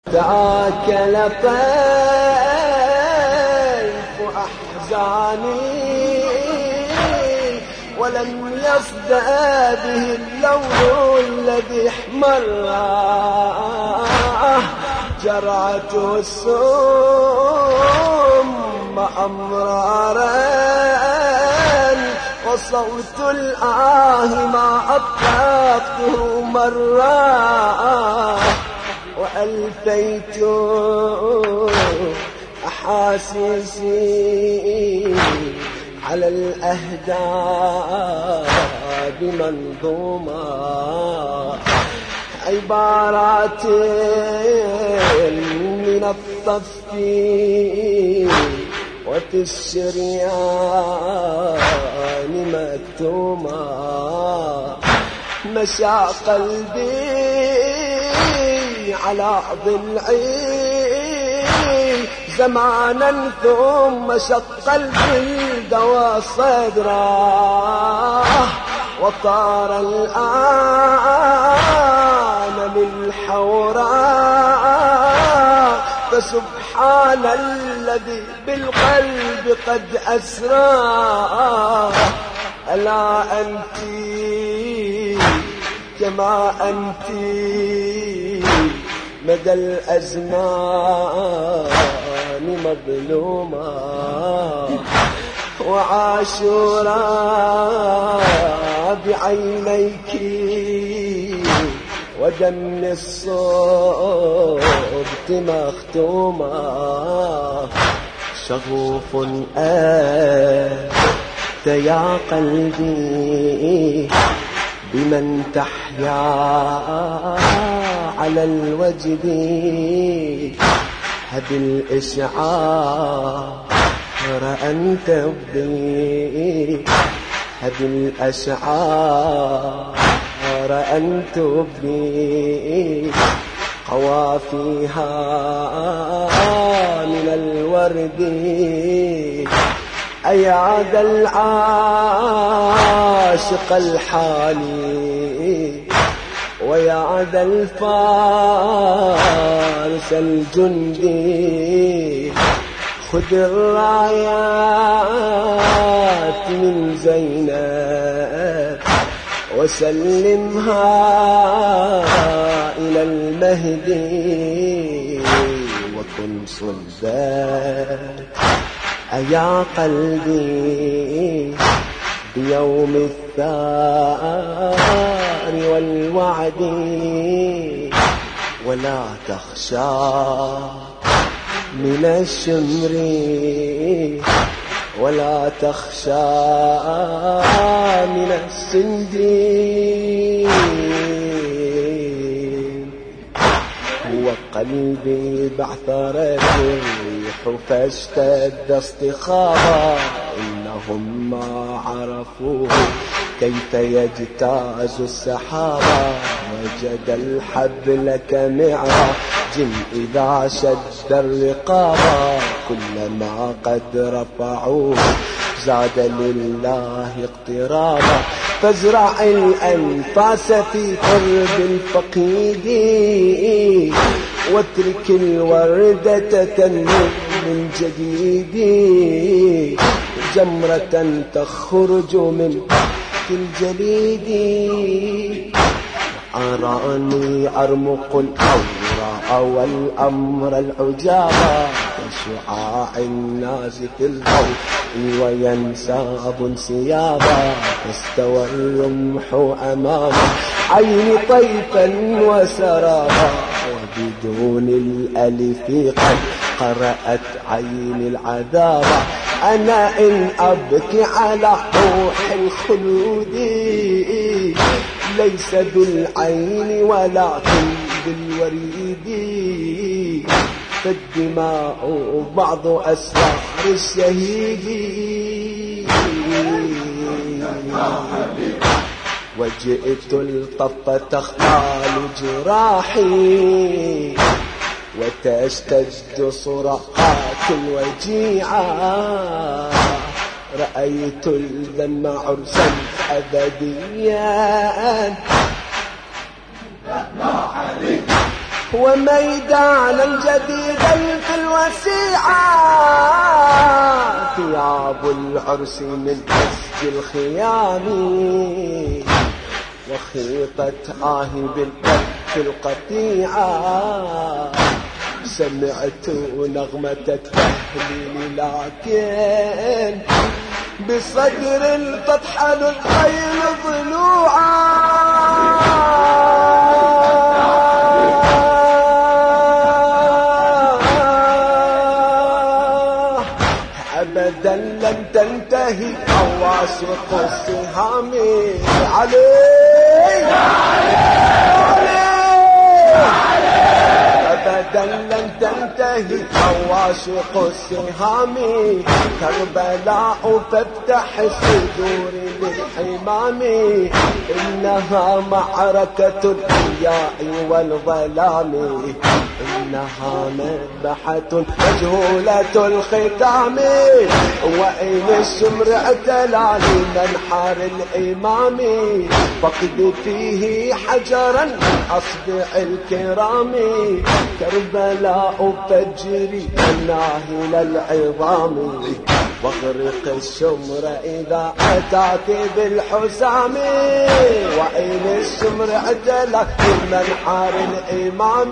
تآكل طيف أحزاني ولم يصدأ به اللون الذي احمر جرعته السم أمرارا وصوت الآه ما أطلقته مرة وألفيت أحاسيسي على الأهداب منظومة عبارات من الطف وفي الشريان مكتومة مشى قلبي على ضلعي زمانا ثم شق الجلد وصدره وطار الآن للحوراء فسبحان الذي بالقلب قد أسرى ألا أنت كما أنت مدى الأزمان مظلومة وعاشوراء بعينيك ودم الصبت مختومة شغوف أنت يا قلبي بمن تحيا على الوجد هب الإشعار أن تبدي هب الأشعار أن تبدي قوافيها من الورد أيا ذا العاشق الحالي ويا ذا الفارس الجندي خذ الرايات من زينب وسلمها إلى المهدي وكن صلبات أيا قلبي بيوم الثار والوعد ولا تخشى من الشمر ولا تخشى من السندين هو قلبي بعثرة الريح فاشتد استخابا إنهم ما عرفوا كيف يجتاز السحابة وجد الحبل كمعراج إذا شد الرقابة كلما قد رفعوه زاد لله اقترابا فازرع الأنفاس في قرب الفقيد واترك الوردة تنمو من جديد جمرة تخرج من الجليد أراني أرمق الأوراء والأمر العجابا كشعاع النازف الضوء وينساب انسيابا فاستوى الرمح أمام عين طيفا وسرابا وبدون الألف قد قرأت عين العذاب أنا إن أبكي على روح الخلود ليس بالعين ولكن بالوريد فالدماء بعض أسرار الشهيد وجئت الطف تختال جراحي وتشتد صرخات الوجيعة رأيت الدم عرسا أبديا وميدانا جديدا في الوسيعة ثياب العرس من أسج الخيام وخيطة بالكف القطيعة سمعت نغمة التهليل لكن بصدر تطحن الخيل ضلوعا أبدا لن تنتهي عواشق السهام علي أبدا لن تنتهي عواشق السهام كربلاء فافتح الصدور للحمام إنها معركة الضياء والظلام إنها مذبحة مجهولة الختام وإن الشمر اعتلى لمنحر الإمام فقد فيه حجرا من أصبع الكرام كربلاء فجري الناهل العظام واغرق الشمر إذا أتاك بالحسام وإن الشمر اعتلى لمنحر الإمام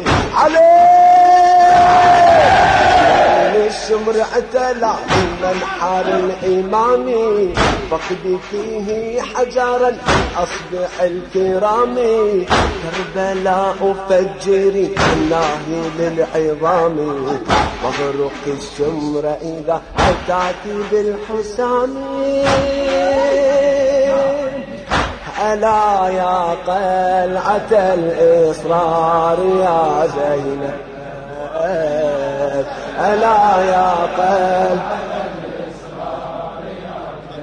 عليه الشمر اعتلى منحر الإمام فقد فيه حجرا أصبح الكرام كربلاء فجري الناهل العظام واغرق الشمر إذا أتاك بالحسام ألا يا قلعة الإصرار يا زينب ألا يا قلعة الإصرار يا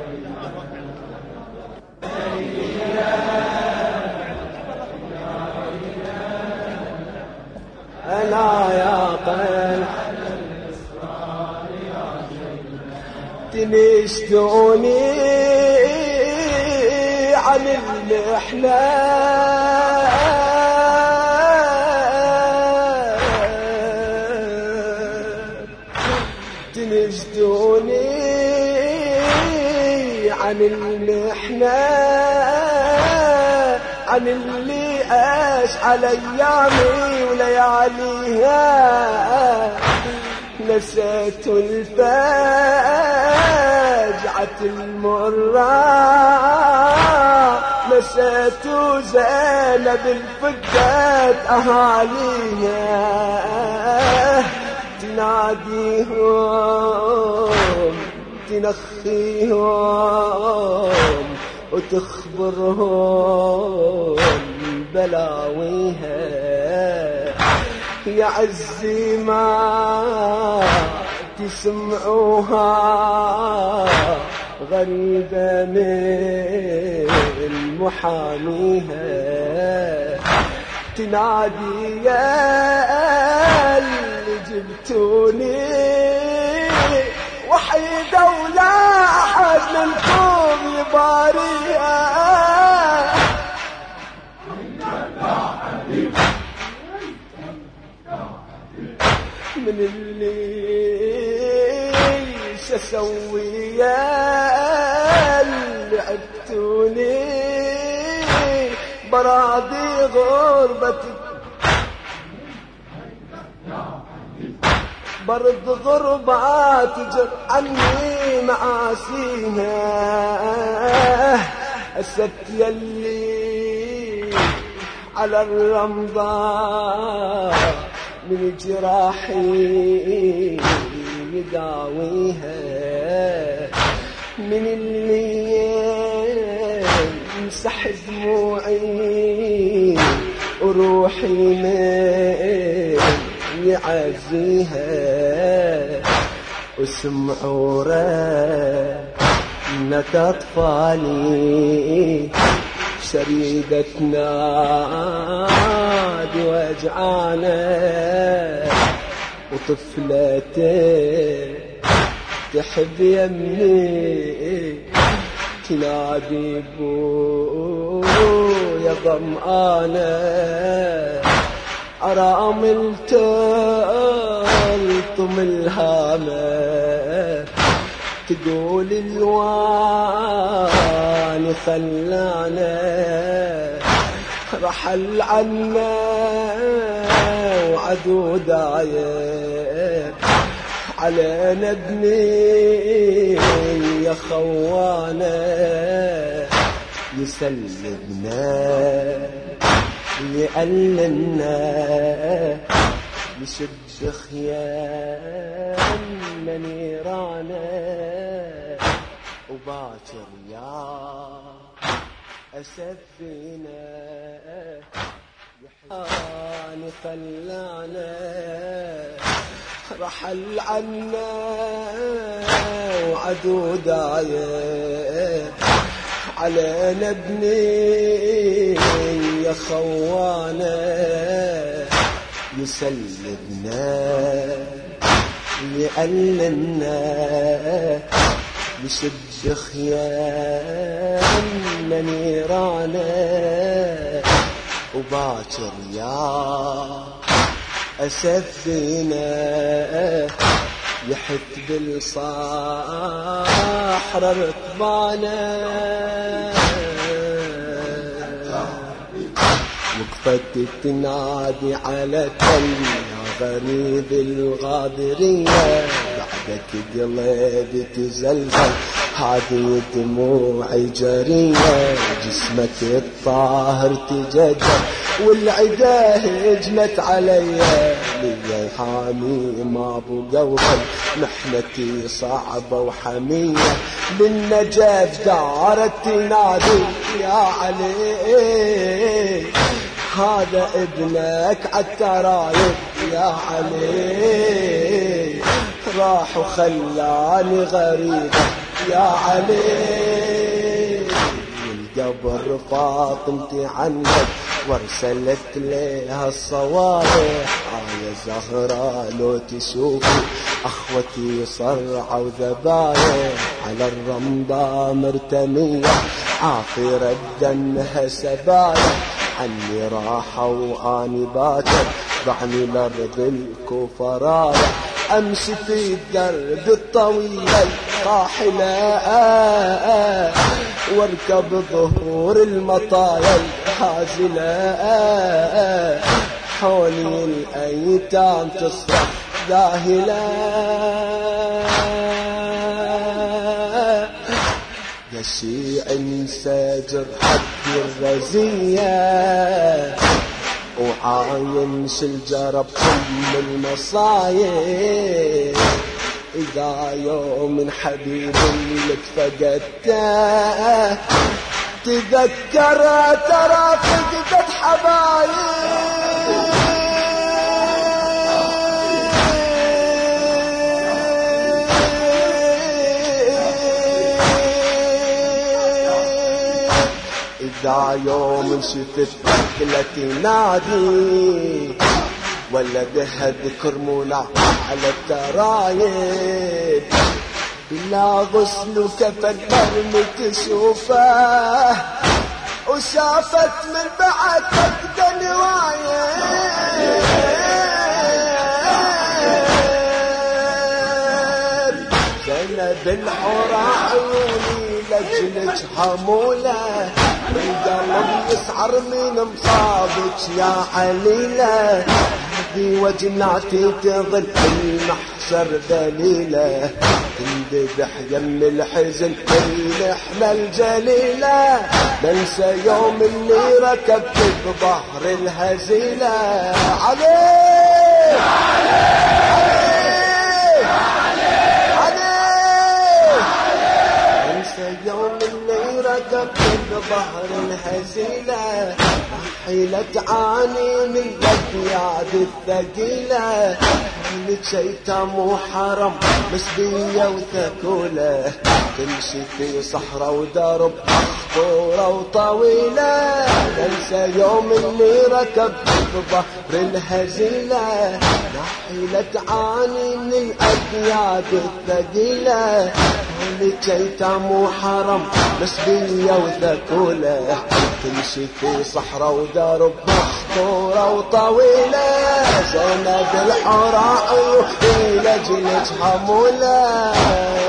زينب ألا يا قلعة الإصرار يا زينب تنشدوني عن المحنة تنشدوني عن المحنة عن اللي أشعل أيامي ولياليها نسيت الفاجعة المرة نسيت زينب الفدات أهاليها تناديهم تنخيهم وتخبرهم بلاويها يا عزي ما تسمعوها غريبة من محاميها تنادي يا اللي جبتوني وحيدة ولا أحد منكم يباريها من اللي شسوي يا اللي عبتوني براضي غربتي برد غربات جر عني معاسيها السبت يلي على الرمضاء من جراحي يداويها من اللي يمسح دموعي وروحي من يعزيها وسمعوا رنة أطفالي شريدة نادي وجعانة وطفلتي تحب يمني تنادي بو يا ظمآنة أرامل تلطم الهامة تقول الواني خلانا رحل عنا وعدو داير علينا ابني يا خوانا يسلمنا يألنا يشد خيام نيرانا وباكر يا أسد فينا يحياني خلانا رحل عنا وعدو داير علينا ابني يا خوانا يسلمنا يألنا يشد خيام نيرانا وباكر يا أسد فينا يحت بالصحر ركبانا وقفت تنادي على تل غريب الغابرية بعدك قلبي تزلزل هذه دموعي جرية جسمك الطاهر تجدد والعدا هجمت عليا لي حامي ما ابو قوقل محنتي صعبة وحمية للنجاة دارت تنادي يا علي هذا ابنك عالترايب يا علي راح وخلاني غريبة يا علي القبر فاطمتي عنك وارسلت ليها الصواريخ يا زهرة لو تشوفي اخوتي صرعة وذبايح على الرمضة مرتمية عافرة دمها سبايح عني راحة واني باكر ضعني الارض الكوفة رايح امشي في الدرب الطويل الطاحلة واركب ظهور المطايا الهازلة حولي الايتام تصرخ ذاهلة يشيع انسجر حد الرزية وعاين شلجرب ام المصايب إذا يوم من حبيب لك فقدته تذكر ترى فقدت حبايب إذا يوم شفت قلت نادي ولا بها ذكر مولع على الترايب بلا غسل وكفن مرمي تشوفه وشافت من بعد فقد نوايب زينب الحورة عيوني لجلك حمولة القلب يسعر من مصابك يا عليلة هذي وجناتي تظل المحشر دليلة تندبح يم الحزن المحنة الجليلة ننسى يوم اللي ركبت بظهر الهزيلة عليك يوم اللي ركبت بظهر الهزيلة حيلة تعاني من الأبياد الثقيلة حيلة شيطان وحرم مسبية وثكولة تمشي في صحراء ودرب مخطورة وطويلة ننسى يوم اللي ركبت بظهر الهزيلة حيلة تعاني من الأبياد الثقيلة أهلك أيتام وحرم مسبية وذكولة تمشي في صحراء ودرب مخطورة وطويلة زينب الحراء لجلك حمولة